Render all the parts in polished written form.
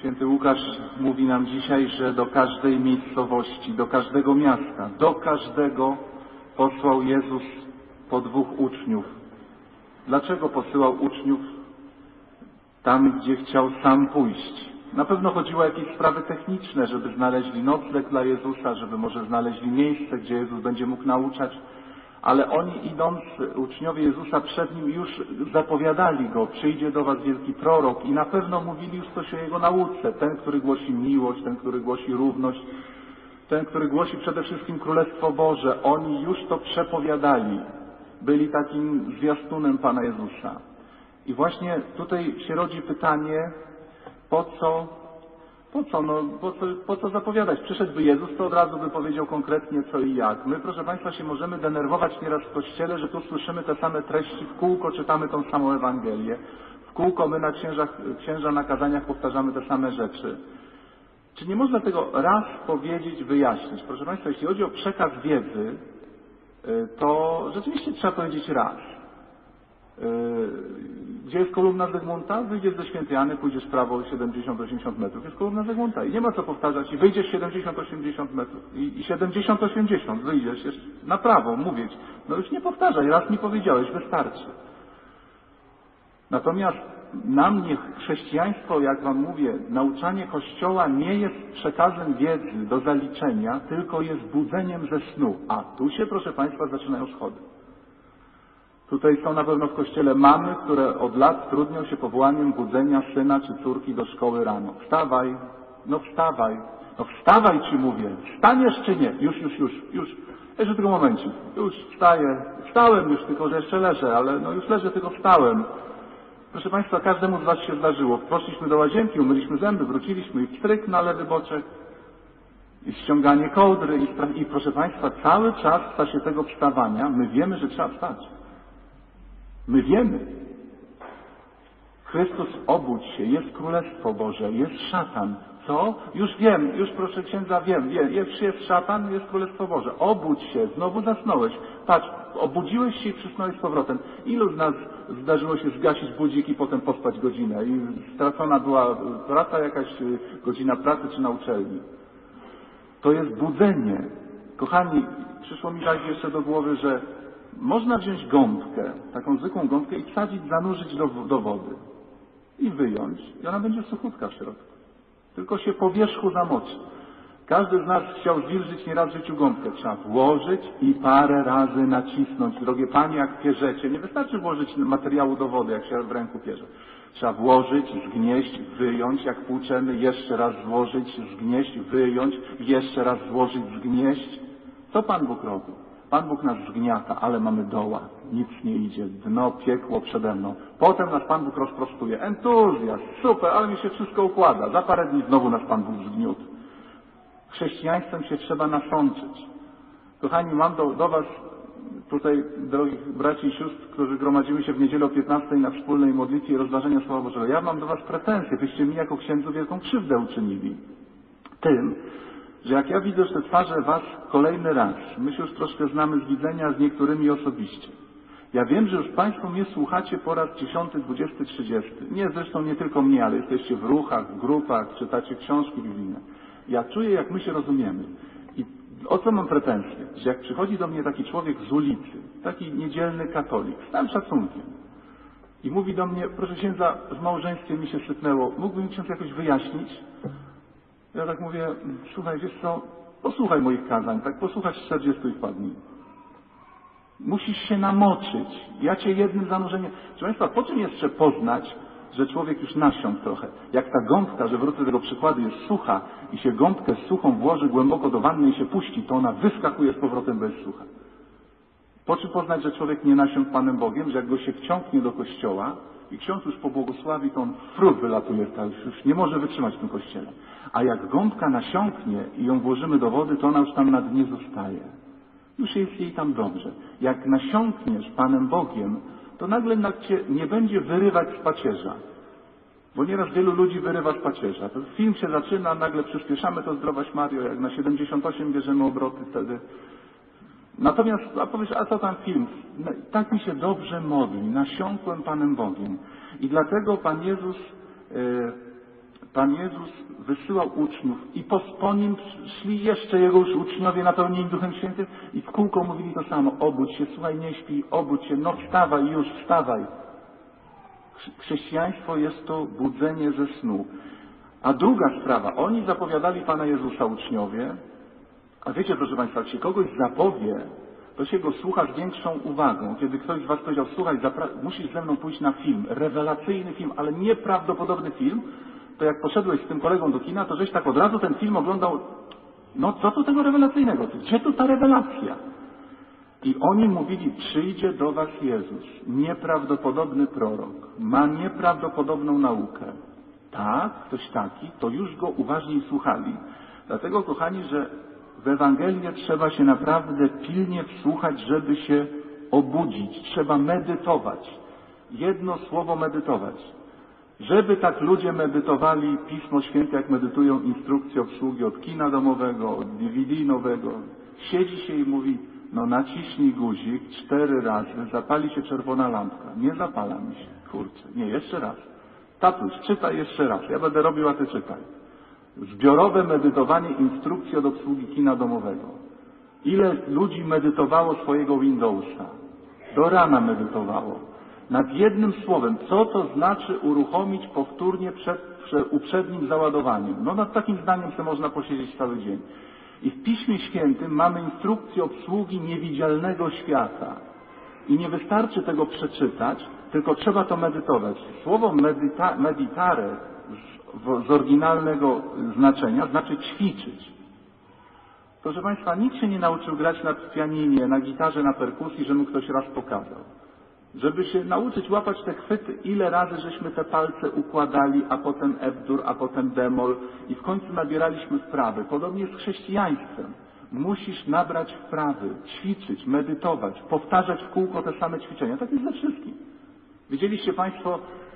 Święty Łukasz mówi nam dzisiaj, że do każdej miejscowości, do każdego miasta, do każdego posłał Jezus po 2 uczniów. Dlaczego posyłał uczniów tam, gdzie chciał sam pójść? Na pewno chodziło o jakieś sprawy techniczne, żeby znaleźli nocleg dla Jezusa, żeby może znaleźli miejsce, gdzie Jezus będzie mógł nauczać. Ale oni idąc, uczniowie Jezusa przed Nim już zapowiadali Go, przyjdzie do was wielki prorok i na pewno mówili już coś o Jego nauce. Ten, który głosi miłość, ten, który głosi równość, ten, który głosi przede wszystkim Królestwo Boże. Oni już to przepowiadali. Byli takim zwiastunem Pana Jezusa. I właśnie tutaj się rodzi pytanie, po co zapowiadać? Przyszedłby Jezus, to od razu by powiedział konkretnie co i jak. My, proszę Państwa, się możemy denerwować nieraz w Kościele, że tu słyszymy te same treści, w kółko czytamy tą samą Ewangelię, w kółko my na księża na kazaniach powtarzamy te same rzeczy. Czy nie można tego raz powiedzieć, wyjaśnić? Proszę Państwa, jeśli chodzi o przekaz wiedzy, to rzeczywiście trzeba powiedzieć raz. Gdzie jest kolumna Zygmunta? Wyjdziesz ze Świętej Anny, pójdziesz w prawo 70-80 metrów. Jest kolumna Zygmunta i nie ma co powtarzać. I wyjdziesz 70-80 metrów. I 70-80 wyjdziesz jeszcze na prawo, mówić. No już nie powtarzaj, raz mi powiedziałeś, wystarczy. Natomiast na mnie chrześcijaństwo, jak wam mówię, nauczanie Kościoła nie jest przekazem wiedzy do zaliczenia, tylko jest budzeniem ze snu. A tu się, proszę Państwa, zaczynają schody. Tutaj są na pewno w Kościele mamy, które od lat trudnią się powołaniem budzenia syna czy córki do szkoły rano. Wstawaj, no wstawaj, no wstawaj ci mówię, wstaniesz czy nie? Już. Jeszcze tylko momencik, już wstaję, wstałem już, tylko że jeszcze leżę, ale no już leżę, tylko wstałem. Proszę Państwa, każdemu z was się zdarzyło. Poszliśmy do łazienki, umyliśmy zęby, wróciliśmy i wstryk na lewy boczek, i ściąganie kołdry i proszę Państwa, cały czas w czasie tego wstawania my wiemy, że trzeba wstać. My wiemy. Chrystus, obudź się, jest Królestwo Boże, jest szatan. Co? Już wiem, już proszę księdza wiem. Jest szatan, jest Królestwo Boże. Obudź się, znowu zasnąłeś. Patrz, obudziłeś się i przysnąłeś z powrotem. Ilu z nas zdarzyło się zgasić budzik i potem pospać godzinę? I stracona była praca jakaś, godzina pracy czy na uczelni. To jest budzenie. Kochani, przyszło mi tak jeszcze do głowy, że można wziąć gąbkę, taką zwykłą gąbkę i wsadzić, zanurzyć do wody. I wyjąć. I ona będzie suchutka w środku. Tylko się po wierzchu zamoczy. Każdy z nas chciał zwilżyć nieraz w życiu gąbkę. Trzeba włożyć i parę razy nacisnąć. Drogie Panie, jak pierzecie, nie wystarczy włożyć materiału do wody, jak się w ręku pierze. Trzeba włożyć, zgnieść, wyjąć, jak płuczemy, jeszcze raz złożyć, zgnieść, wyjąć, jeszcze raz złożyć, zgnieść. Co Pan Bóg robi? Pan Bóg nas zgniata, ale mamy doła. Nic nie idzie. Dno, piekło przede mną. Potem nas Pan Bóg rozprostuje. Entuzjazm, super, ale mi się wszystko układa. Za parę dni znowu nas Pan Bóg zgniótł. Chrześcijaństwem się trzeba nasączyć. Kochani, mam do was tutaj, drogich braci i sióstr, którzy gromadzimy się w niedzielę o 15 na wspólnej modlitwie i rozważenia Słowa Bożego. Ja mam do was pretensje. Wyście mi jako księdzu wielką krzywdę uczynili. Tym, że jak ja widzę te twarze was kolejny raz, my się już troszkę znamy z widzenia, z niektórymi osobiście. Ja wiem, że już Państwo mnie słuchacie po raz 10, 20, 30. Nie, zresztą nie tylko mnie, ale jesteście w ruchach, w grupach, czytacie książki biblijne. Ja czuję, jak my się rozumiemy. I o co mam pretensje? Że jak przychodzi do mnie taki człowiek z ulicy, taki niedzielny katolik, z całym szacunkiem, i mówi do mnie, proszę księdza, w małżeństwie mi się sypnęło, mógłby mi ksiądz jakoś wyjaśnić? Ja tak mówię, słuchaj, wiesz co, posłuchaj moich kazań, tak posłuchaj 40 i wpadnij. Musisz się namoczyć. Ja cię jednym zanurzeniem... Proszę Państwa, po czym jeszcze poznać, że człowiek już nasiąkł trochę? Jak ta gąbka, że wrócę do tego przykładu, jest sucha i się gąbkę suchą włoży głęboko do wanny i się puści, to ona wyskakuje z powrotem, bo jest sucha. Po czym poznać, że człowiek nie nasiąkł Panem Bogiem, że jak go się wciągnie do kościoła i ksiądz już pobłogosławi, to on frut wylatuje, już nie może wytrzymać w tym kościele. A jak gąbka nasiąknie i ją włożymy do wody, to ona już tam na dnie zostaje. Już jest jej tam dobrze. Jak nasiąkniesz Panem Bogiem, to nagle cię nie będzie wyrywać z pacierza. Bo nieraz wielu ludzi wyrywa z pacierza. To film się zaczyna, nagle przyspieszamy to Zdrowaś Mario, jak na 78 bierzemy obroty wtedy. Natomiast, a powiesz, a co tam film? Tak mi się dobrze modli, nasiąkłem Panem Bogiem. I dlatego Pan Jezus Pan Jezus wysyłał uczniów i po nim szli jeszcze Jego już uczniowie napełnieni Duchem Świętym i w kółko mówili to samo. Obudź się, słuchaj, nie śpij, obudź się, no wstawaj już, wstawaj. Chrześcijaństwo jest to budzenie ze snu. A druga sprawa, oni zapowiadali Pana Jezusa uczniowie, a wiecie, proszę Państwa, jak się kogoś zapowie, to się go słucha z większą uwagą. Kiedy ktoś z Was powiedział, słuchaj, musisz ze mną pójść na film, rewelacyjny film, ale nieprawdopodobny film, to jak poszedłeś z tym kolegą do kina, to żeś tak od razu ten film oglądał, no co tu tego rewelacyjnego? Gdzie tu ta rewelacja? I oni mówili, przyjdzie do Was Jezus, nieprawdopodobny prorok, ma nieprawdopodobną naukę. Tak, ktoś taki, to już go uważniej słuchali. Dlatego, kochani, że w Ewangelię trzeba się naprawdę pilnie wsłuchać, żeby się obudzić. Trzeba medytować. Jedno słowo medytować. Żeby tak ludzie medytowali Pismo Święte, jak medytują instrukcje obsługi od kina domowego, od DVD nowego. Siedzi się i mówi, no naciśnij guzik 4 razy, zapali się czerwona lampka. Nie zapala mi się. Kurczę, nie, jeszcze raz. Tatuś, czytaj jeszcze raz. Ja będę robił, a ty czytaj. Zbiorowe medytowanie instrukcji od obsługi kina domowego. Ile ludzi medytowało swojego Windowsa? Do rana medytowało. Nad jednym słowem, co to znaczy uruchomić powtórnie przed uprzednim załadowaniem. No nad takim zdaniem sobie można posiedzieć cały dzień. I w Piśmie Świętym mamy instrukcję obsługi niewidzialnego świata. I nie wystarczy tego przeczytać, tylko trzeba to medytować. Słowo meditare z oryginalnego znaczenia znaczy ćwiczyć. Proszę Państwa, nikt się nie nauczył grać na pianinie, na gitarze, na perkusji, że mu ktoś raz pokazał. Żeby się nauczyć łapać te chwyty, ile razy żeśmy te palce układali, a potem F-dur, a potem bemol i w końcu nabieraliśmy wprawy. Podobnie z chrześcijaństwem. Musisz nabrać wprawy, ćwiczyć, medytować, powtarzać w kółko te same ćwiczenia. Tak jest ze wszystkim. Widzieliście Państwo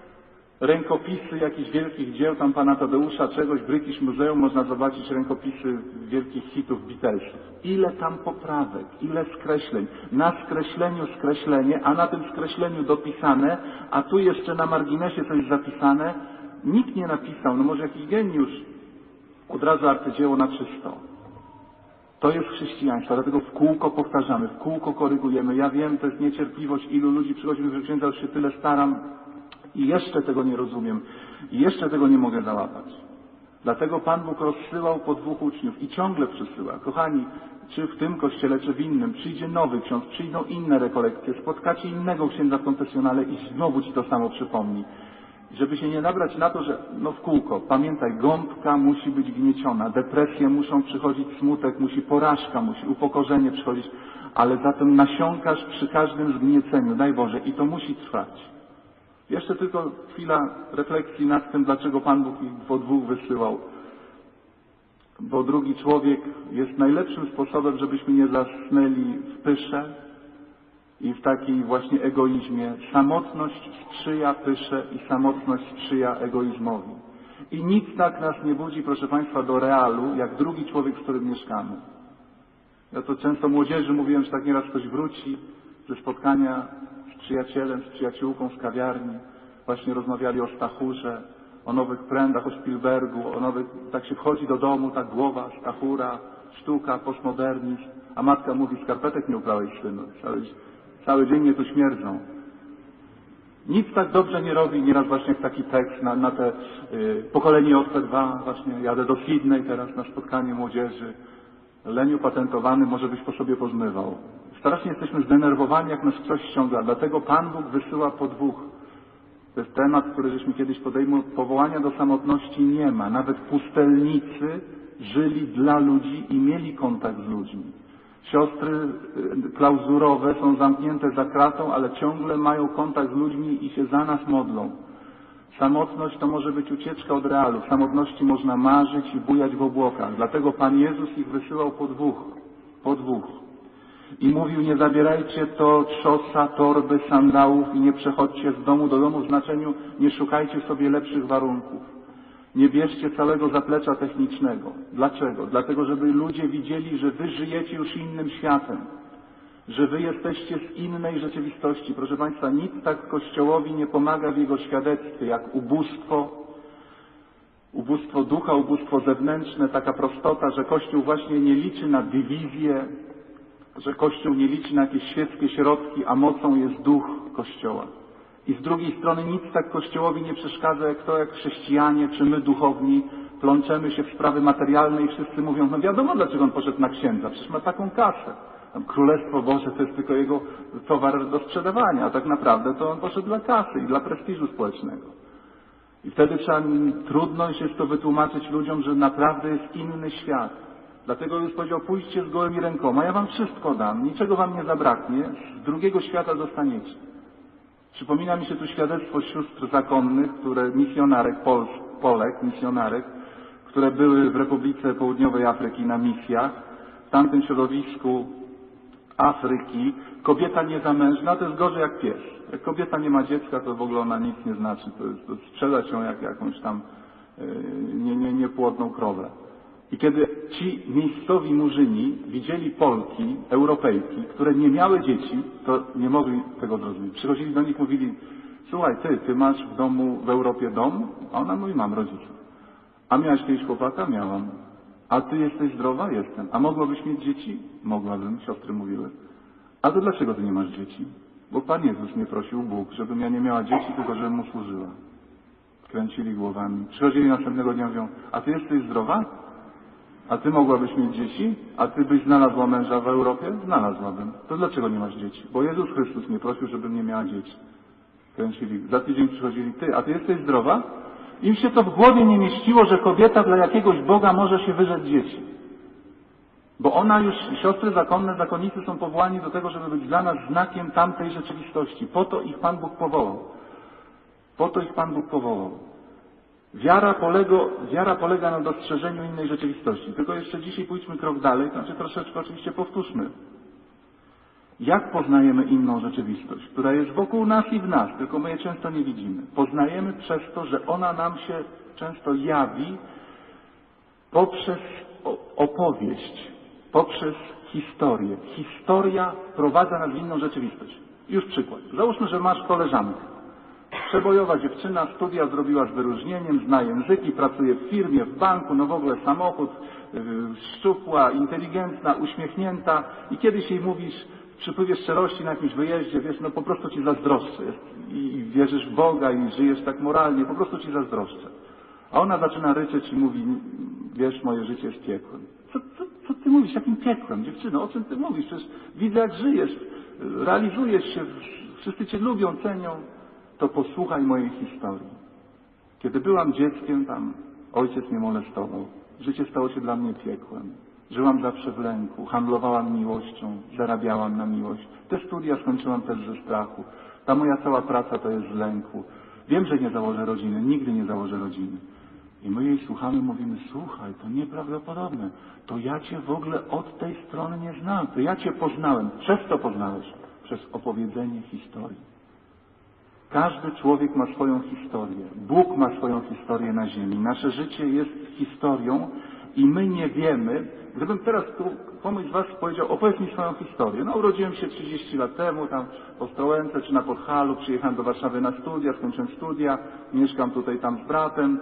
rękopisy jakichś wielkich dzieł, tam pana Tadeusza, czegoś, w British Museum można zobaczyć rękopisy wielkich hitów Beatlesów. Ile tam poprawek, ile skreśleń. Na skreśleniu skreślenie, a na tym skreśleniu dopisane, a tu jeszcze na marginesie coś zapisane. Nikt nie napisał, no może jakiś geniusz, od razu arcydzieło na czysto. To jest chrześcijaństwo, dlatego w kółko powtarzamy, w kółko korygujemy. Ja wiem, to jest niecierpliwość, ilu ludzi przychodzi do księdza, już się tyle staram, i jeszcze tego nie rozumiem. I jeszcze tego nie mogę załapać. Dlatego Pan Bóg rozsyłał po 2 uczniów i ciągle przysyła. Kochani, czy w tym kościele, czy w innym, przyjdzie nowy ksiądz, przyjdą inne rekolekcje, spotkacie innego księdza w konfesjonale i znowu Ci to samo przypomni. Żeby się nie nabrać na to, że no w kółko, pamiętaj, gąbka musi być gnieciona, depresje muszą przychodzić, smutek musi, porażka musi, upokorzenie przychodzić, ale zatem nasiąkasz przy każdym zgnieceniu, daj Boże, i to musi trwać. Jeszcze tylko chwila refleksji nad tym, dlaczego Pan Bóg ich po 2 wysyłał. Bo drugi człowiek jest najlepszym sposobem, żebyśmy nie zasnęli w pysze i w takiej właśnie egoizmie. Samotność sprzyja pysze i samotność sprzyja egoizmowi. I nic tak nas nie budzi, proszę Państwa, do realu, jak drugi człowiek, z którym mieszkamy. Ja to często młodzieży mówiłem, że tak nieraz ktoś wróci ze spotkania z przyjacielem, z przyjaciółką z kawiarni. Właśnie rozmawiali o Stachurze, o nowych prędach, o Spielbergu, o nowych... Tak się wchodzi do domu, tak głowa, Stachura, sztuka, postmodernizm. A matka mówi, skarpetek nie uprałeś, synu. Cały dzień mnie tu śmierdzą. Nic tak dobrze nie robi, nieraz właśnie jak taki tekst na te pokolenie OP2, właśnie jadę do Sydney teraz na spotkanie młodzieży. Leniu patentowany, może byś po sobie pozmywał. Strasznie jesteśmy zdenerwowani, jak nas ktoś ściąga, dlatego Pan Bóg wysyła po 2. To jest temat, który żeśmy kiedyś podejmowali. Powołania do samotności nie ma. Nawet pustelnicy żyli dla ludzi i mieli kontakt z ludźmi. Siostry klauzurowe są zamknięte za kratą, ale ciągle mają kontakt z ludźmi i się za nas modlą. Samotność to może być ucieczka od realu. W samotności można marzyć i bujać w obłokach. Dlatego Pan Jezus ich wysyłał po 2. Po 2. I mówił, nie zabierajcie to trzosa, torby, sandałów i nie przechodźcie z domu do domu w znaczeniu nie szukajcie sobie lepszych warunków. Nie bierzcie całego zaplecza technicznego. Dlaczego? Dlatego, żeby ludzie widzieli, że wy żyjecie już innym światem. Że wy jesteście z innej rzeczywistości. Proszę Państwa, nic tak Kościołowi nie pomaga w jego świadectwie, jak ubóstwo, ubóstwo ducha, ubóstwo zewnętrzne, taka prostota, że Kościół właśnie nie liczy na dywizję, że Kościół nie liczy na jakieś świeckie środki, a mocą jest duch Kościoła. I z drugiej strony nic tak Kościołowi nie przeszkadza, jak to, jak chrześcijanie czy my duchowni plączemy się w sprawy materialne i wszyscy mówią, no wiadomo dlaczego on poszedł na księdza, przecież ma taką kasę. Królestwo Boże to jest tylko jego towar do sprzedawania, a tak naprawdę to on poszedł dla kasy i dla prestiżu społecznego. I wtedy trudno jest to wytłumaczyć ludziom, że naprawdę jest inny świat. Dlatego już powiedział, pójdźcie z gołymi rękoma, ja wam wszystko dam, niczego wam nie zabraknie, z drugiego świata dostaniecie. Przypomina mi się tu świadectwo sióstr zakonnych, misjonarek, Polek, które były w Republice Południowej Afryki na misjach. W tamtym środowisku Afryki kobieta niezamężna to jest gorzej jak pies. Jak kobieta nie ma dziecka, to w ogóle ona nic nie znaczy. To sprzedać ją jak jakąś tam niepłodną krowę. I kiedy ci miejscowi murzyni widzieli Polki, Europejki, które nie miały dzieci, to nie mogli tego zrozumieć. Przychodzili do nich, mówili, słuchaj, ty masz w domu w Europie dom? A ona mówi, mam rodziców. A miałaś kiedyś chłopaka? Miałam. A ty jesteś zdrowa? Jestem. A mogłabyś mieć dzieci? Mogłabym, siostry mówiły. A to dlaczego ty nie masz dzieci? Bo Pan Jezus mnie prosił, Bóg, żebym ja nie miała dzieci, tylko żebym Mu służyła. Kręcili głowami. Przychodzili następnego dnia i mówią, a ty jesteś zdrowa? A ty mogłabyś mieć dzieci? A ty byś znalazła męża w Europie? Znalazłabym. To dlaczego nie masz dzieci? Bo Jezus Chrystus mnie prosił, żebym nie miała dzieci. Kręcili. Za tydzień przychodzili, a ty jesteś zdrowa? Im się to w głowie nie mieściło, że kobieta dla jakiegoś Boga może się wyrzec dzieci. Bo ona już, siostry zakonne, zakonnicy są powołani do tego, żeby być dla nas znakiem tamtej rzeczywistości. Po to ich Pan Bóg powołał. Po to ich Pan Bóg powołał. Wiara polega na dostrzeżeniu innej rzeczywistości. Tylko jeszcze dzisiaj pójdźmy krok dalej, to znaczy troszeczkę oczywiście powtórzmy. Jak poznajemy inną rzeczywistość, która jest wokół nas i w nas, tylko my je często nie widzimy. Poznajemy przez to, że ona nam się często jawi poprzez opowieść, poprzez historię. Historia wprowadza nas w inną rzeczywistość. Już przykład. Załóżmy, że masz koleżankę. Przebojowa dziewczyna, studia zrobiła z wyróżnieniem, zna języki, pracuje w firmie, w banku, no w ogóle samochód, szczupła, inteligentna, uśmiechnięta i kiedyś jej mówisz w przypływie szczerości na jakimś wyjeździe, wiesz, no po prostu ci zazdroszczę i wierzysz w Boga i żyjesz tak moralnie, po prostu ci zazdroszczę. A ona zaczyna ryczeć i mówi, wiesz, moje życie jest piekłem. Co ty mówisz? Jakim piekłem, dziewczyno? O czym ty mówisz? Przecież widzę, jak żyjesz, realizujesz się, wszyscy cię lubią, cenią. To posłuchaj mojej historii. Kiedy byłam dzieckiem, tam ojciec mnie molestował. Życie stało się dla mnie piekłem. Żyłam zawsze w lęku, handlowałam miłością, zarabiałam na miłość. Te studia skończyłam też ze strachu. Ta moja cała praca to jest z lęku. Wiem, że nie założę rodziny, nigdy nie założę rodziny. I my jej słuchamy, mówimy, słuchaj, to nieprawdopodobne. To ja cię w ogóle od tej strony nie znam. To ja cię poznałem. Przez co poznałeś? Przez opowiedzenie historii. Każdy człowiek ma swoją historię. Bóg ma swoją historię na ziemi. Nasze życie jest historią i my nie wiemy. Gdybym teraz komuś z was powiedział, opowiedz mi swoją historię. No urodziłem się 30 lat temu, tam w Ostrołęce czy na Podhalu, przyjechałem do Warszawy na studia, skończyłem studia, mieszkam tutaj tam z bratem,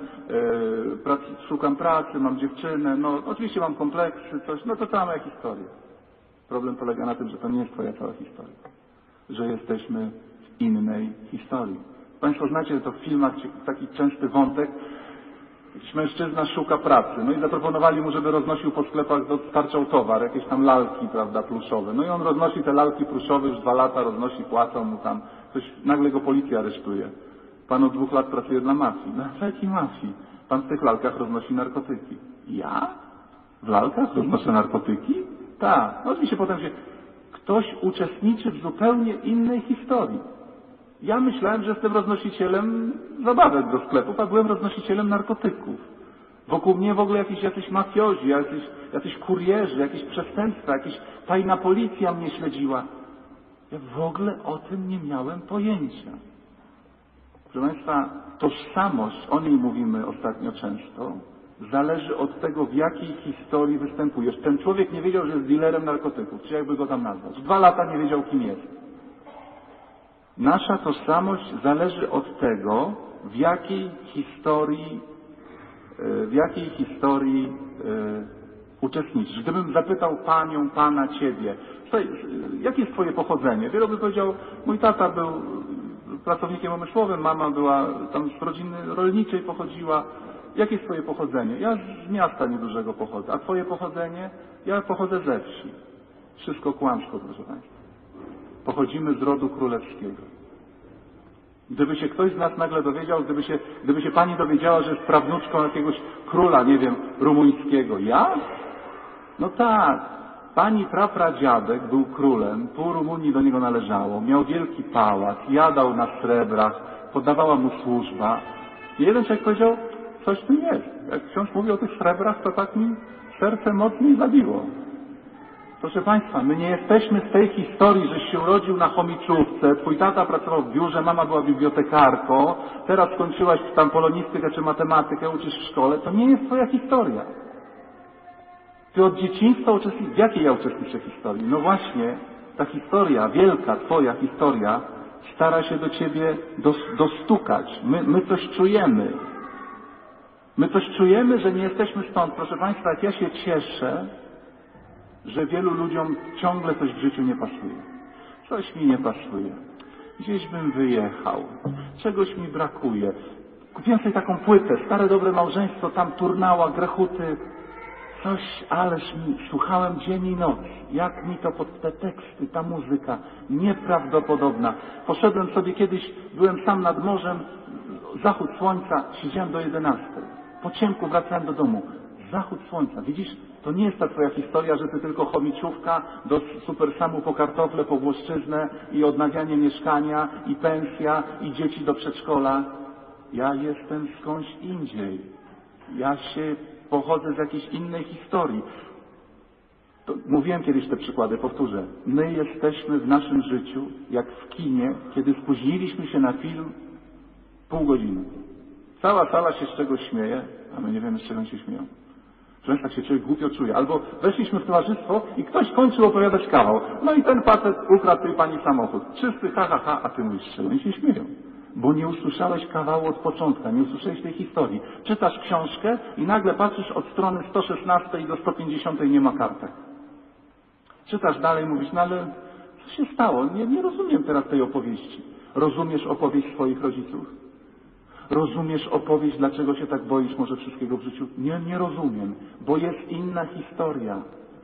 szukam pracy, mam dziewczynę, no oczywiście mam kompleksy, coś, no to cała moja historia. Problem polega na tym, że to nie jest twoja cała historia. Że jesteśmy innej historii. Państwo znacie to w filmach taki częsty wątek. Jakiś mężczyzna szuka pracy. No i zaproponowali mu, żeby roznosił po sklepach, dostarczał towar, jakieś tam lalki, prawda, pluszowe. No i on roznosi te lalki pluszowe, już 2 lata roznosi, płacą mu tam. Nagle go policja aresztuje. Pan od 2 lat pracuje dla mafii. Dla jakiej mafii? Pan w tych lalkach roznosi narkotyki. Ja? W lalkach roznoszę narkotyki? Tak. No oczywiście potem ktoś uczestniczy w zupełnie innej historii. Ja myślałem, że jestem roznosicielem zabawek do sklepów, a byłem roznosicielem narkotyków. Wokół mnie w ogóle jacyś mafiozi, jacyś kurierzy, jakieś przestępstwa, jakaś tajna policja mnie śledziła. Ja w ogóle o tym nie miałem pojęcia. Proszę Państwa, tożsamość, o niej mówimy ostatnio często, zależy od tego, w jakiej historii występujesz. Ten człowiek nie wiedział, że jest dealerem narkotyków, czy jakby go tam nazwać. 2 lata nie wiedział, kim jest. Nasza tożsamość zależy od tego, w jakiej historii w jakiej historii uczestniczysz. Gdybym zapytał panią, pana, ciebie, słuchaj, jakie jest twoje pochodzenie? Wielu by powiedział, mój tata był pracownikiem umysłowym, mama była tam z rodziny rolniczej pochodziła. Jakie jest twoje pochodzenie? Ja z miasta niedużego pochodzę. A twoje pochodzenie? Ja pochodzę ze wsi. Wszystko kłamstwo, proszę państwa. Pochodzimy z rodu królewskiego. Gdyby się ktoś z nas nagle dowiedział, gdyby się pani dowiedziała, że jest prawnuczką jakiegoś króla, nie wiem, rumuńskiego. Ja? No tak. Pani prapradziadek był królem, pół Rumunii do niego należało, miał wielki pałac, jadał na srebrach, poddawała mu służba. I jeden człowiek powiedział, coś tu jest. Jak ksiądz mówi o tych srebrach, to tak mi serce mocniej zabiło. Proszę państwa, my nie jesteśmy z tej historii, żeś się urodził na chomiczówce, twój tata pracował w biurze, mama była bibliotekarką, teraz skończyłaś tam polonistykę czy matematykę, uczysz w szkole. To nie jest twoja historia. Ty od dzieciństwa uczestniczysz. W jakiej ja uczestniczę historii? No właśnie, ta historia, wielka twoja historia, stara się do ciebie dostukać. My coś czujemy. My coś czujemy, że nie jesteśmy stąd. Proszę państwa, jak ja się cieszę, że wielu ludziom ciągle coś w życiu nie pasuje. Coś mi nie pasuje. Gdzieś bym wyjechał. Czegoś mi brakuje. Kupiłem sobie taką płytę, Stare Dobre Małżeństwo, tam Turnała, Grechuty. Coś, ależ słuchałem dzień i noc. Jak mi to pod te teksty, ta muzyka, nieprawdopodobna. Poszedłem sobie kiedyś, byłem sam nad morzem, zachód słońca, siedziałem do 11. Po ciemku wracałem do domu. Zachód słońca. Widzisz, to nie jest ta twoja historia, że ty tylko chomiczówka, do supersamu po kartofle, po Włoszczyznę i odnawianie mieszkania, i pensja, i dzieci do przedszkola. Ja jestem skądś indziej. Ja się pochodzę z jakiejś innej historii. To mówiłem kiedyś te przykłady, powtórzę. My jesteśmy w naszym życiu, jak w kinie, kiedy spóźniliśmy się na film pół godziny. Cała sala się z czegoś śmieje, a my nie wiemy, z czego się śmieją. Że tak się człowiek głupio czuje. Albo weszliśmy w towarzystwo i ktoś kończył opowiadać kawał. No i ten facet ukradł tej pani samochód. Wszyscy ha, ha, ha, a ty mówisz, z czego oni się śmieją. Bo nie usłyszałeś kawału od początku, nie usłyszałeś tej historii. Czytasz książkę i nagle patrzysz od strony 116 do 150 nie ma kartek. Czytasz dalej, mówisz, no ale co się stało? Nie rozumiem teraz tej opowieści. Rozumiesz opowieść swoich rodziców? Rozumiesz opowieść, dlaczego się tak boisz może wszystkiego w życiu? Nie rozumiem, bo jest inna historia.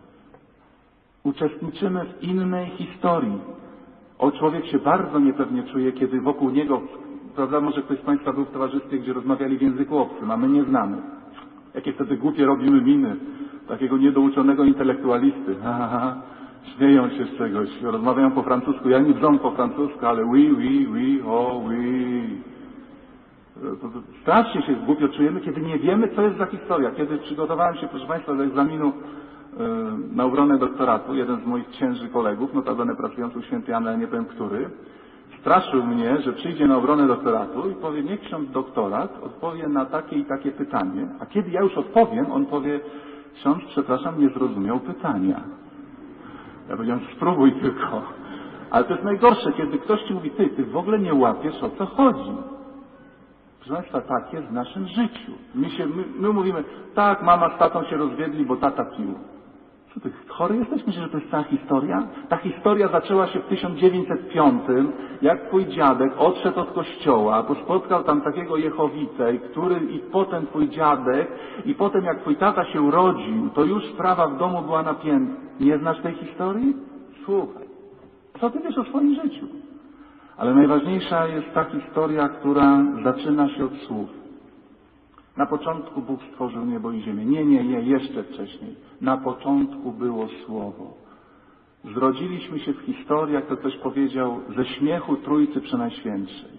Uczestniczymy w innej historii. Człowiek się bardzo niepewnie czuje, kiedy wokół niego, prawda, może ktoś z państwa był w towarzystwie, gdzie rozmawiali w języku obcym, a my nie znamy. Jakie wtedy głupie robimy miny takiego niedouczonego intelektualisty. Śmieją się z czegoś, rozmawiają po francusku. Ja nie wrząd po francusku, ale oui, oui. Strasznie się głupio czujemy, kiedy nie wiemy, co jest za historia. Kiedy przygotowałem się, proszę państwa, do egzaminu na obronę doktoratu, jeden z moich księży kolegów, notabene pracujący u świętej Anny, ale nie powiem który, straszył mnie, że przyjdzie na obronę doktoratu i powie, niech ksiądz doktorat odpowie na takie i takie pytanie, a kiedy ja już odpowiem, on powie, ksiądz, przepraszam, nie zrozumiał pytania. Ja powiedziałem, spróbuj tylko. Ale to jest najgorsze, kiedy ktoś ci mówi, ty w ogóle nie łapiesz, o co chodzi. Proszę państwa, tak jest w naszym życiu. My mówimy, tak, mama z tatą się rozwiedli, bo tata pił. Co ty, chory jesteś? Myślisz, że to jest cała historia? Ta historia zaczęła się w 1905, jak twój dziadek odszedł od kościoła, bo spotkał tam takiego Jehowitę, i potem twój dziadek, i potem jak twój tata się urodził, to już sprawa w domu była napięta. Nie znasz tej historii? Słuchaj, co ty wiesz o swoim życiu? Ale najważniejsza jest ta historia, która zaczyna się od słów. Na początku Bóg stworzył niebo i ziemię. Nie, jeszcze wcześniej. Na początku było Słowo. Zrodziliśmy się w historii, jak to ktoś powiedział, ze śmiechu Trójcy Przenajświętszej.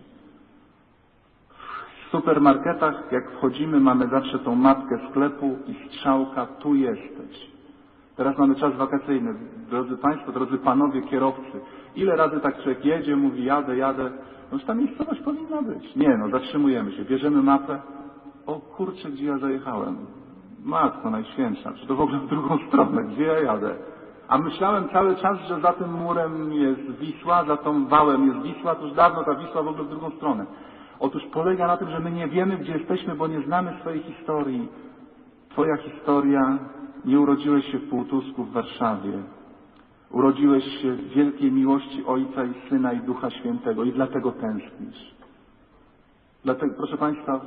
W supermarketach, jak wchodzimy, mamy zawsze tą mapkę sklepu i strzałka, tu jesteś. Teraz mamy czas wakacyjny. Drodzy Państwo, drodzy Panowie kierowcy, ile razy tak człowiek jedzie, mówi jadę, no już ta miejscowość powinna być. Nie, zatrzymujemy się, bierzemy mapę. O kurczę, gdzie ja zajechałem? Matko Najświętsza, czy to w ogóle w drugą stronę, gdzie ja jadę? A myślałem cały czas, że za tym murem jest Wisła, za tą wałem jest Wisła, to już dawno ta Wisła w ogóle w drugą stronę. Otóż polega na tym, że my nie wiemy, gdzie jesteśmy, bo nie znamy swojej historii. Twoja historia, nie urodziłeś się w Półtusku w Warszawie. Urodziłeś się w wielkiej miłości Ojca i Syna i Ducha Świętego i dlatego tęsknisz. Dlatego, proszę Państwa,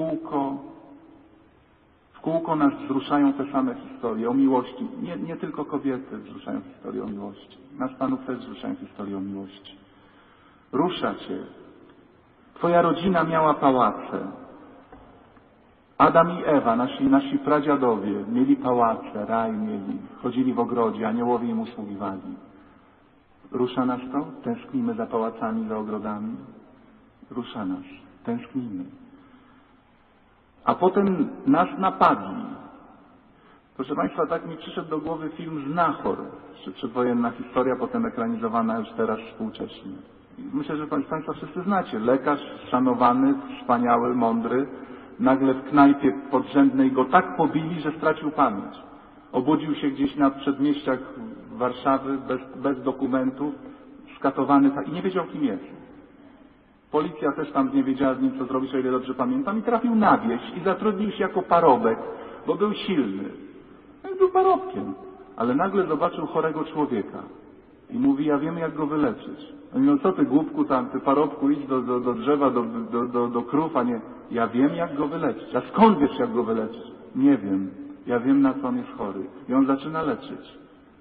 w kółko nas wzruszają te same historie o miłości. Nie tylko kobiety wzruszają historię o miłości. Nas Panów też wzruszają historię o miłości. Rusza Cię. Twoja rodzina miała pałace. Adam i Ewa, nasi pradziadowie, mieli pałace, raj mieli, chodzili w ogrodzie, aniołowie im usługiwali. Rusza nas to? Tęsknimy za pałacami, za ogrodami? Rusza nas. Tęsknimy. A potem nas napadli. Proszę Państwa, tak mi przyszedł do głowy film Znachor, przedwojenna historia, potem ekranizowana już teraz współcześnie. Myślę, że Państwo wszyscy znacie. Lekarz szanowany, wspaniały, mądry, nagle w knajpie podrzędnej go tak pobili, że stracił pamięć. Obudził się gdzieś na przedmieściach Warszawy bez dokumentów, skatowany i nie wiedział, kim jest. Policja też tam nie wiedziała z nim, co zrobić, o ile dobrze pamiętam, i trafił na wieś i zatrudnił się jako parobek, bo był silny. No i był parobkiem, ale nagle zobaczył chorego człowieka i mówi, ja wiem, jak go wyleczyć. Oni mówią, co ty głupku tam, ty parobku, idź do drzewa, do krów, a nie, ja wiem, jak go wyleczyć. A skąd wiesz, jak go wyleczyć? Nie wiem. Ja wiem, na co on jest chory. I on zaczyna leczyć.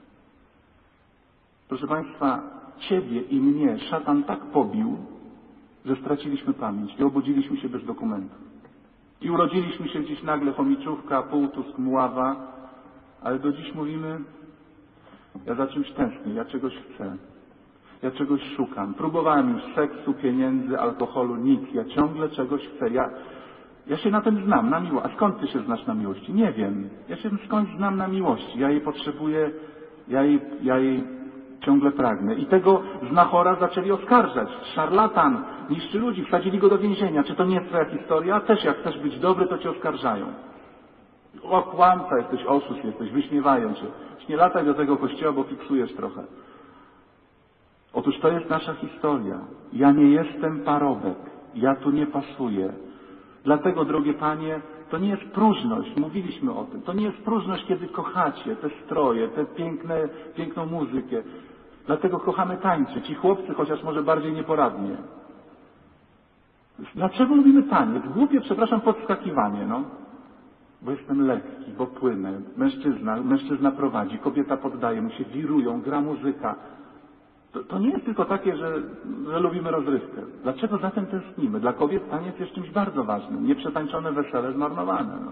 Proszę Państwa, Ciebie i mnie szatan tak pobił, że straciliśmy pamięć i obudziliśmy się bez dokumentów. I urodziliśmy się gdzieś nagle Chomiczówka, Półtusk, Mława, ale do dziś mówimy, ja za czymś tęsknię, ja czegoś chcę. Ja czegoś szukam. Próbowałem już seksu, pieniędzy, alkoholu, nic. Ja ciągle czegoś chcę. Ja się na tym znam, na miłości. A skąd Ty się znasz na miłości? Nie wiem. Ja się skądś znam na miłości. Ja jej potrzebuję, ja jej ciągle pragnę. I tego Znachora zaczęli oskarżać. Szarlatan, niszczy ludzi, wsadzili go do więzienia. Czy to nie jest Twoja historia? Też jak chcesz być dobry, to Cię oskarżają. O, kłamca jesteś, oszust jesteś, wyśmiewają Cię. Nie lataj do tego kościoła, bo fiksujesz trochę. Otóż to jest nasza historia. Ja nie jestem parobek. Ja tu nie pasuję. Dlatego, drogie Panie, to nie jest próżność. Mówiliśmy o tym. To nie jest próżność, kiedy kochacie te stroje, tę piękną muzykę. Dlatego kochamy tańczyć. Ci chłopcy, chociaż może bardziej nieporadnie. Dlaczego lubimy taniec? Głupie, przepraszam, podskakiwanie, no. Bo jestem lekki, bo płynę. Mężczyzna prowadzi, kobieta poddaje mu się, wirują, gra muzyka. To nie jest tylko takie, że lubimy rozrywkę. Dlaczego za tym tęsknimy? Dla kobiet taniec jest czymś bardzo ważnym. Nieprzetańczone wesele zmarnowane. No.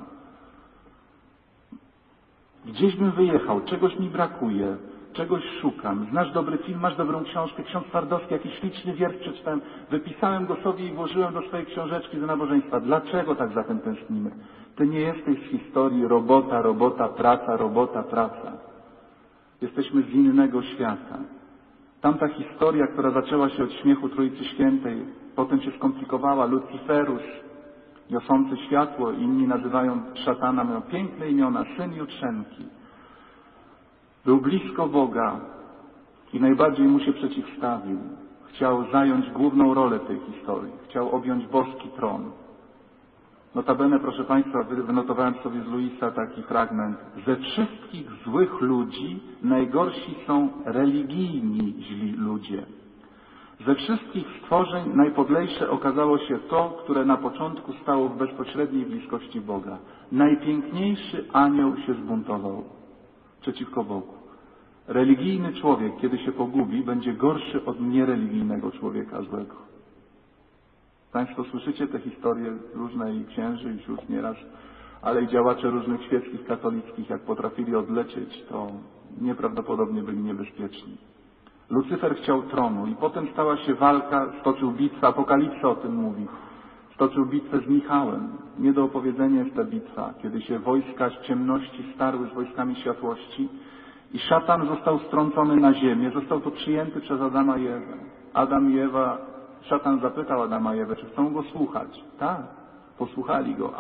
Gdzieś bym wyjechał, czegoś mi brakuje, czegoś szukam. Znasz dobry film, masz dobrą książkę, ksiądz Twardowski, jakiś śliczny wiersz przeczytałem, wypisałem go sobie i włożyłem do swojej książeczki do nabożeństwa. Dlaczego tak za tym tęsknimy? Ty nie jesteś z historii robota, praca. Jesteśmy z innego świata. Tamta historia, która zaczęła się od śmiechu Trójcy Świętej, potem się skomplikowała. Lucyferus, niosący światło, inni nazywają szatana, mają piękne imiona, syn Jutrzenki. Był blisko Boga i najbardziej mu się przeciwstawił. Chciał zająć główną rolę w tej historii. Chciał objąć boski tron. Notabene, proszę Państwa, wynotowałem sobie z Luisa taki fragment. Ze wszystkich złych ludzi najgorsi są religijni źli ludzie. Ze wszystkich stworzeń najpodlejsze okazało się to, które na początku stało w bezpośredniej bliskości Boga. Najpiękniejszy anioł się zbuntował przeciwko Bogu. Religijny człowiek, kiedy się pogubi, będzie gorszy od niereligijnego człowieka złego. Państwo słyszycie te historie różne i księży, i sióstr nieraz, ale i działacze różnych świeckich, katolickich, jak potrafili odlecieć, to nieprawdopodobnie byli niebezpieczni. Lucyfer chciał tronu i potem stała się walka, stoczył bitwę, Apokalipsa o tym mówi. Stoczył bitwę z Michałem. Nie do opowiedzenia jest ta bitwa, kiedy się wojska ciemności starły z wojskami światłości i szatan został strącony na ziemię, został tu przyjęty przez Adama i Ewę. Adam i Ewa, szatan zapytał Adama i Ewę, czy chcą go słuchać. Tak. Posłuchali go.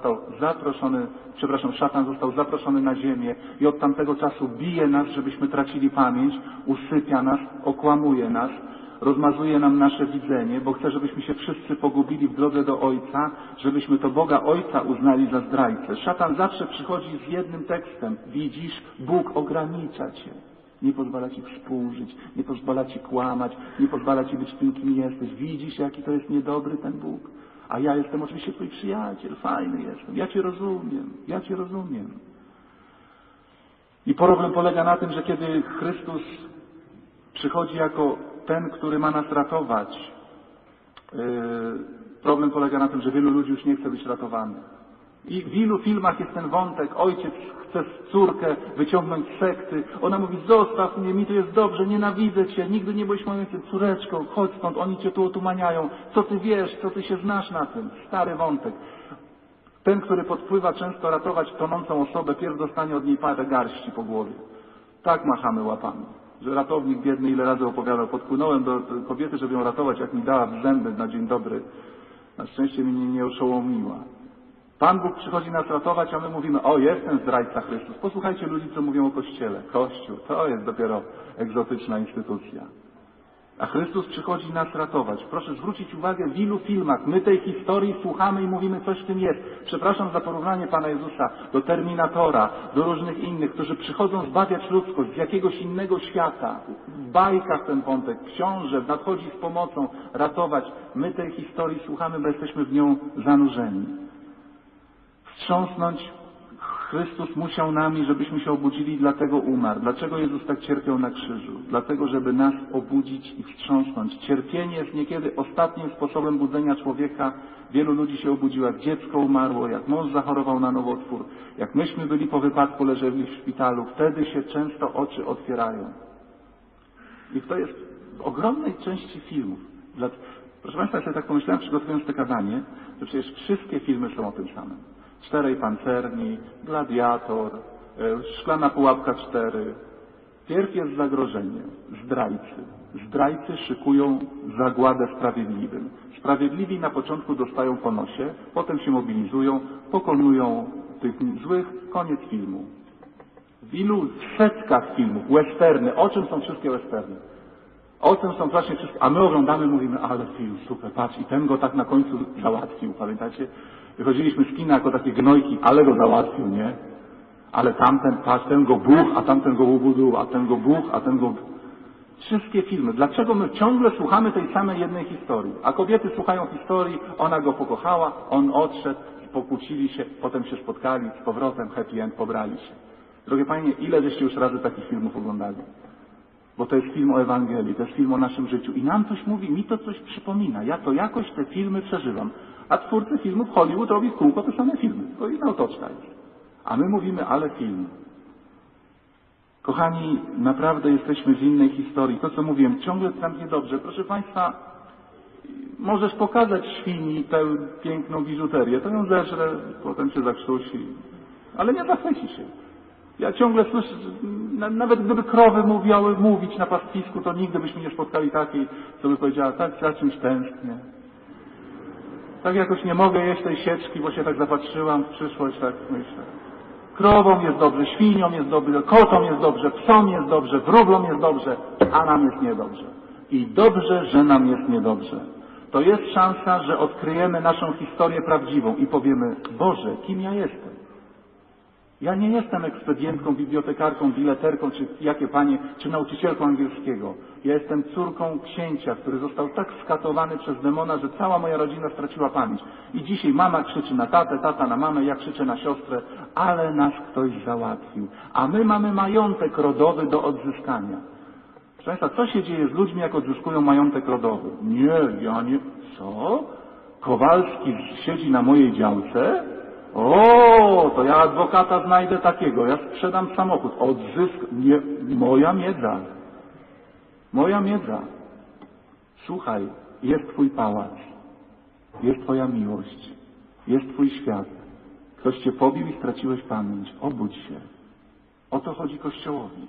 Szatan został zaproszony na ziemię i od tamtego czasu bije nas, żebyśmy tracili pamięć, usypia nas, okłamuje nas, rozmazuje nam nasze widzenie, bo chce, żebyśmy się wszyscy pogubili w drodze do Ojca, żebyśmy to Boga Ojca uznali za zdrajcę. Szatan zawsze przychodzi z jednym tekstem. Widzisz, Bóg ogranicza cię. Nie pozwala ci współżyć, nie pozwala ci kłamać, nie pozwala ci być tym, kim jesteś. Widzisz, jaki to jest niedobry ten Bóg. A ja jestem oczywiście twój przyjaciel, fajny jestem. Ja cię rozumiem. I problem polega na tym, że kiedy Chrystus przychodzi jako ten, który ma nas ratować, problem polega na tym, że wielu ludzi już nie chce być ratowanych. I w ilu filmach jest ten wątek, ojciec chce córkę wyciągnąć z sekty, ona mówi, zostaw mnie, mi to jest dobrze, nienawidzę cię, nigdy nie byłeś moją ojcem, córeczką, chodź stąd, oni cię tu otumaniają, co ty wiesz, co ty się znasz na tym, stary wątek. Ten, który podpływa często ratować tonącą osobę, pierw dostanie od niej parę garści po głowie. Tak machamy łapami, że ratownik biedny ile razy opowiadał, podpłynąłem do kobiety, żeby ją ratować, jak mi dała w zęby na dzień dobry. Na szczęście mnie nie oszołomiła. Pan Bóg przychodzi nas ratować, a my mówimy, o, jest ten zdrajca Chrystus. Posłuchajcie ludzi, co mówią o Kościele. Kościół, to jest dopiero egzotyczna instytucja. A Chrystus przychodzi nas ratować. Proszę zwrócić uwagę, w ilu filmach my tej historii słuchamy i mówimy, coś w tym jest. Przepraszam za porównanie Pana Jezusa do Terminatora, do różnych innych, którzy przychodzą zbawiać ludzkość z jakiegoś innego świata. W bajkach ten wątek, książę nadchodzi z pomocą ratować. My tej historii słuchamy, bo jesteśmy w nią zanurzeni. Wstrząsnąć Chrystus musiał nami, żebyśmy się obudzili, dlatego umarł. Dlaczego Jezus tak cierpiał na krzyżu? Dlatego, żeby nas obudzić i wstrząsnąć. Cierpienie jest niekiedy ostatnim sposobem budzenia człowieka. Wielu ludzi się obudziło, jak dziecko umarło, jak mąż zachorował na nowotwór, jak myśmy byli po wypadku, leżeli w szpitalu. Wtedy się często oczy otwierają. I to jest w ogromnej części filmów. Proszę Państwa, ja sobie tak pomyślałem, przygotowując to kazanie, że przecież wszystkie filmy są o tym samym. Czterej pancerni, Gladiator, Szklana pułapka 4. Pierw jest zagrożenie, zdrajcy. Zdrajcy szykują zagładę sprawiedliwym. Sprawiedliwi na początku dostają po nosie, potem się mobilizują, pokonują tych złych, koniec filmu. W ilu setkach filmów, westerny, o czym są wszystkie westerny? O tym są właśnie wszystkie, a my oglądamy, mówimy, ale film, super, patrz, i ten go tak na końcu załatwił, pamiętacie? Wychodziliśmy z kina jako takie gnojki, ale go załatwił, nie? Ale tamten, patrz, ten go buch, a tamten go ubudził, a ten go buch, a ten go... Wszystkie filmy. Dlaczego my ciągle słuchamy tej samej jednej historii? A kobiety słuchają historii, ona go pokochała, on odszedł, pokłócili się, potem się spotkali, z powrotem, happy end, pobrali się. Drogie Panie, ile żeście już razy takich filmów oglądali? Bo to jest film o Ewangelii, to jest film o naszym życiu. I nam coś mówi, mi to coś przypomina. Ja to jakoś te filmy przeżywam. A twórcy filmów Hollywood robi w kółko te same filmy. To inna otoczka jest. A my mówimy, ale film. Kochani, naprawdę jesteśmy w innej historii. To, co mówiłem, ciągle tam niedobrze. Proszę Państwa, możesz pokazać świni tę piękną biżuterię. To ją zeżre, potem się zakrztusi. Ale nie zachwyci się. Ja ciągle słyszę, nawet gdyby krowy mówiły mówić na pastwisku, to nigdy byśmy nie spotkali takiej, co by powiedziała, tak za czymś tęsknię. Tak jakoś nie mogę jeść tej sieczki, bo się tak zapatrzyłam w przyszłość, tak myślę. Krowom jest dobrze, świniom jest dobrze, kotom jest dobrze, psom jest dobrze, wróblom jest dobrze, a nam jest niedobrze. I dobrze, że nam jest niedobrze. To jest szansa, że odkryjemy naszą historię prawdziwą i powiemy, Boże, kim ja jestem? Ja nie jestem ekspedientką, bibliotekarką, bileterką, czy jakie panie, czy nauczycielką angielskiego. Ja jestem córką księcia, który został tak skatowany przez demona, że cała moja rodzina straciła pamięć. I dzisiaj mama krzyczy na tatę, tata na mamę, ja krzyczę na siostrę, ale nas ktoś załatwił. A my mamy majątek rodowy do odzyskania. Proszę Państwa, co się dzieje z ludźmi, jak odzyskują majątek rodowy? Nie, ja nie... Co? Kowalski siedzi na mojej działce? O, to ja adwokata znajdę takiego, ja sprzedam samochód, odzysk, nie, moja miedza. Moja miedza. Słuchaj, jest Twój pałac, jest Twoja miłość, jest Twój świat. Ktoś Cię pobił i straciłeś pamięć. Obudź się. O to chodzi Kościołowi.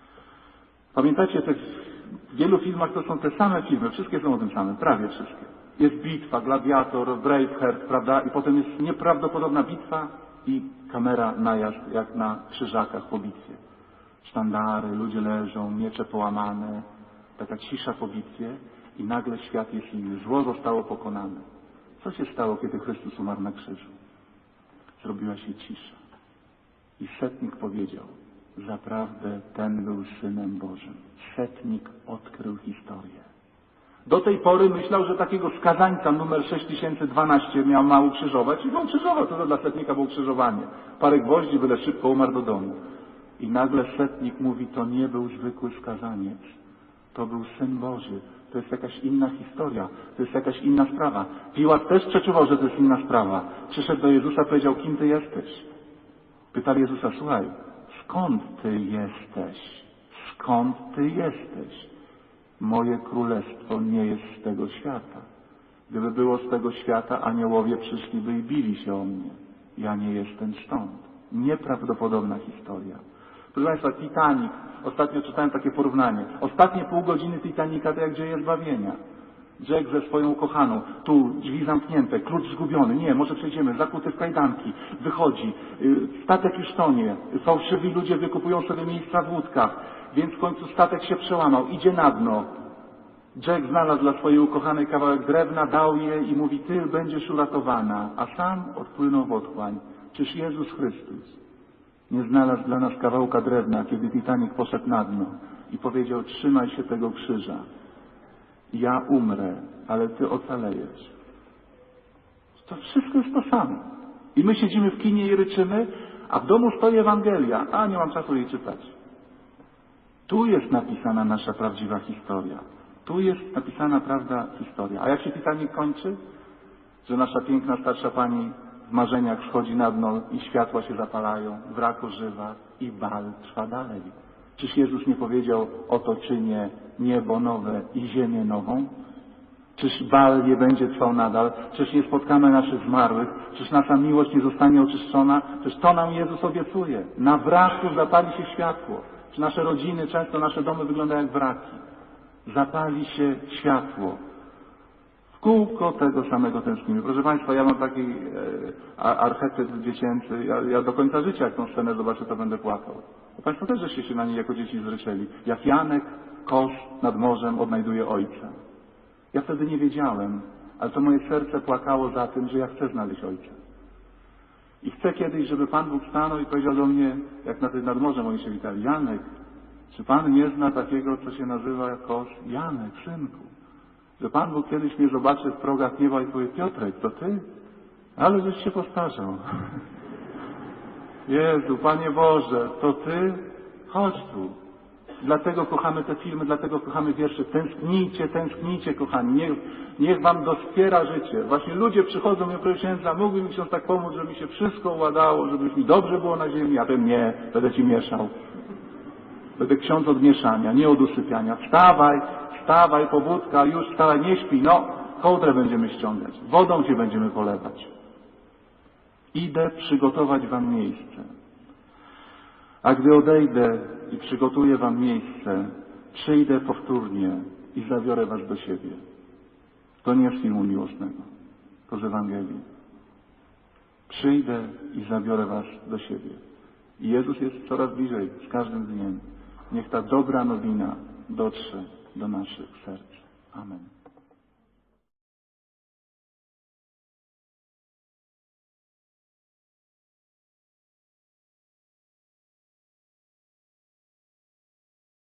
Pamiętacie, w wielu filmach to są te same filmy, wszystkie są o tym samym, prawie wszystkie. Jest bitwa, gladiator, Braveheart, prawda? I potem jest nieprawdopodobna bitwa i kamera najazd, jak na krzyżakach po bitwie. Sztandary, ludzie leżą, miecze połamane, taka cisza po bitwie i nagle świat jest inny. Zło zostało pokonane. Co się stało, kiedy Chrystus umarł na krzyżu? Zrobiła się cisza. I setnik powiedział, zaprawdę ten był Synem Bożym. Setnik odkrył historię. Do tej pory myślał, że takiego skazańca numer 6012 miał ma ukrzyżować i go ukrzyżował. To dla setnika było ukrzyżowanie. Parę gwoździ, byle szybko umarł do domu. I nagle setnik mówi, to nie był zwykły skazaniec. To był Syn Boży. To jest jakaś inna historia. To jest jakaś inna sprawa. Piłat też przeczuwał, że to jest inna sprawa. Przyszedł do Jezusa, powiedział, kim ty jesteś? Pytali Jezusa, słuchaj, skąd ty jesteś? Skąd ty jesteś? Moje królestwo nie jest z tego świata. Gdyby było z tego świata, aniołowie przyszliby i bili się o mnie. Ja nie jestem stąd. Nieprawdopodobna historia. Proszę Państwa, Titanic. Ostatnio czytałem takie porównanie. Ostatnie pół godziny Titanica to jak dzieje zbawienia. Jack ze swoją ukochaną. Tu drzwi zamknięte, klucz zgubiony. Nie, może przejdziemy. Zakuty w kajdanki. Wychodzi. Statek już tonie. Fałszywi ludzie wykupują sobie miejsca w łódkach. Więc w końcu statek się przełamał. Idzie na dno. Jack znalazł dla swojej ukochanej kawałek drewna, dał jej i mówi, ty będziesz uratowana. A sam odpłynął w otchłań. Czyż Jezus Chrystus nie znalazł dla nas kawałka drewna, kiedy Titanic poszedł na dno i powiedział, trzymaj się tego krzyża. Ja umrę, ale ty ocalejesz. To wszystko jest to samo. I my siedzimy w kinie i ryczymy, a w domu stoi Ewangelia. A, nie mam czasu jej czytać. Tu jest napisana nasza prawdziwa historia. Tu jest napisana prawda historia. A jak się Titanic kończy? Że nasza piękna starsza pani w marzeniach schodzi na dno i światła się zapalają, wrak ożywa i bal trwa dalej. Czyż Jezus nie powiedział, oto czynię niebo nowe i ziemię nową? Czyż bal nie będzie trwał nadal? Czyż nie spotkamy naszych zmarłych? Czyż nasza miłość nie zostanie oczyszczona? Czyż to nam Jezus obiecuje? Na wraku zapali się światło. Czy nasze rodziny, często nasze domy wyglądają jak wraki. Zapali się światło. W kółko tego samego tęsknimy. Proszę Państwa, ja mam taki archetyp dziecięcy. Ja do końca życia, jak tą scenę zobaczę, to będę płakał. A Państwo też żeście się na niej jako dzieci zryczeli. Jak Janek, kosz nad morzem odnajduje ojca. Ja wtedy nie wiedziałem, ale to moje serce płakało za tym, że ja chcę znaleźć ojca. I chcę kiedyś, żeby Pan Bóg stanął i powiedział do mnie, jak nad morzem oni się witali, Janek, czy Pan nie zna takiego, co się nazywa kosz? Janek, synku. Że Pan Bóg kiedyś mnie zobaczy w progach nieba i powie, Piotrek, to ty? Ale żeś się postarzał. Jezu, Panie Boże, to ty? Chodź tu. Dlatego kochamy te filmy, dlatego kochamy wiersze. Tęsknijcie, kochani. Niech wam doskwiera życie. Właśnie ludzie przychodzą i mówią, księdza, mógłby mi ksiądz tak pomóc, żeby mi się wszystko uładało, żeby mi dobrze było na ziemi, a ten nie, będę ci mieszał. Będę ksiądz od mieszania, nie od usypiania. Wstawaj, pobudka, już wstawaj, nie śpi. No, kołdrę będziemy ściągać. Wodą cię będziemy polewać. Idę przygotować wam miejsce. A gdy odejdę i przygotuję wam miejsce, przyjdę powtórnie i zabiorę was do siebie. To nie z filmu miłosnego, to z Ewangelii. Przyjdę i zabiorę was do siebie. I Jezus jest coraz bliżej, z każdym dniem. Niech ta dobra nowina dotrze do naszych serc. Amen.